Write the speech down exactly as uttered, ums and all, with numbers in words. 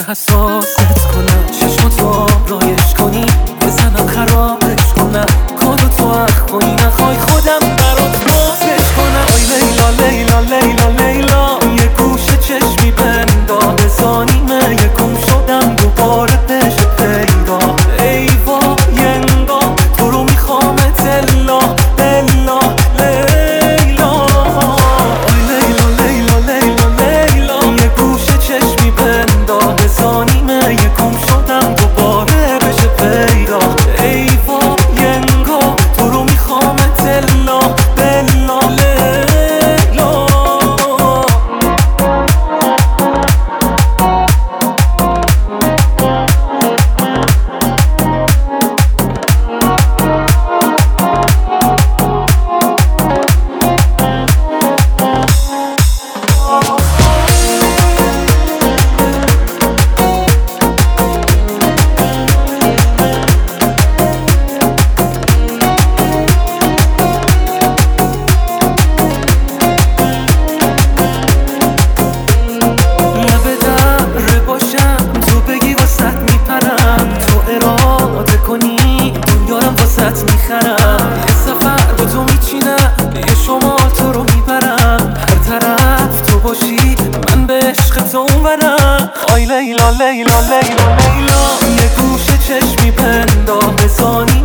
حساست کنم، چشماتو رایش کنی بزنم خرابش کنم، کارو تو اخ کنی نخوای خودم برات بازش کنم. آی لیلا لیلا لیلا لیلا یه گوشه چشمی بندا بزانیمه یه گم شدم دوباره بشه پیدا. ای وای انگار تو رو میخوامت الا الا لیلا. آی لیلا لیلا لیلا لیلا یه گوشه چشمی بندا بزانیمه یه گم شدم دوباره بشه پیدا. ای وای انگار تو رو میخوامت الا الا لیلا. میخرم یه سفر با تو میچینم، یه شمال تو رو میبرم، هر طرف تو باشی من به عشق تو اونورم. آی لیلا لیلا لیلا لیلا یه گوشه چشمی پندا بزانی